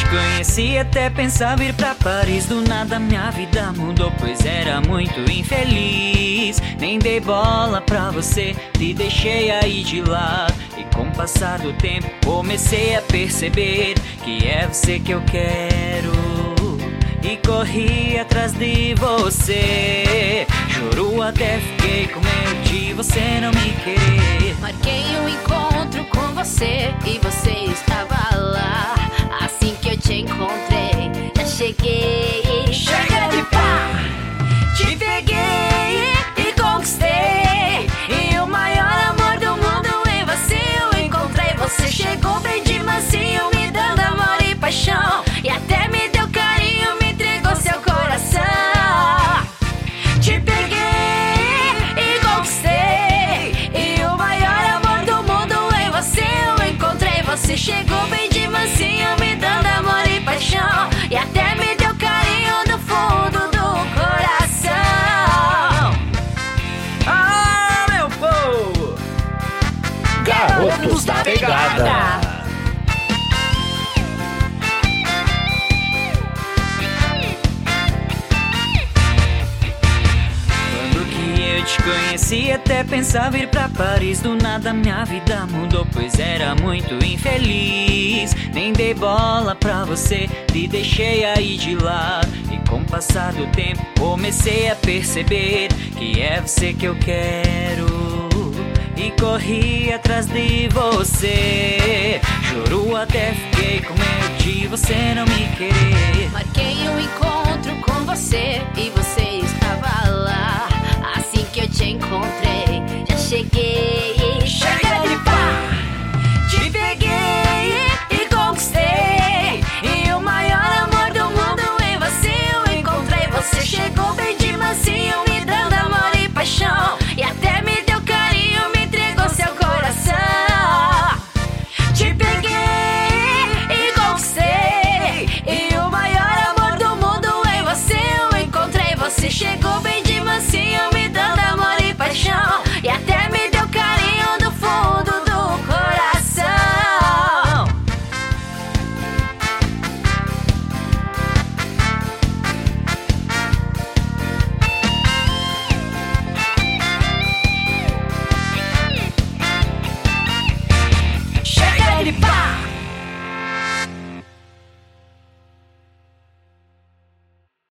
conheci até pensar vir pra Paris. Do nada minha vida mudou, pois era muito infeliz. Nem dei bola pra você, te deixei aí de lado. E com o passar do tempo comecei a perceber que é você que eu quero, e corri atrás de você. Juro, até fiquei com medo de você não me querer. Marquei um encontro com você e você estava lá. Assim que eu te encontrei, já cheguei. Chega de pá! Te peguei e conquistei, e o maior amor do mundo em você eu encontrei. Você chegou bem de mansinho, me dando amor e paixão, e até me deu carinho, me entregou seu coração. Te peguei e conquistei, e o maior amor do mundo em você eu encontrei. Você chegou bem de mansinho, me dando amor e paixão, e até me deu carinho no fundo do coração. Ah, meu povo! Garotos da Pegada. Eu te conheci até pensar vir pra Paris. Do nada minha vida mudou, pois era muito infeliz. Nem dei bola pra você, te deixei aí de lado. E com o passar do tempo comecei a perceber que é você que eu quero, e corri atrás de você. Juro, até fiquei com medo de você não